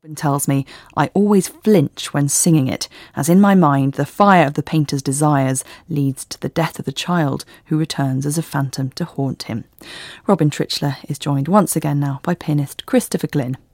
Robin tells me I always flinch when singing it, as in my mind the fire of the painter's desires leads to the death of the child who returns as a phantom to haunt him. Robin Tritchler is joined once again now by pianist Christopher Glynn.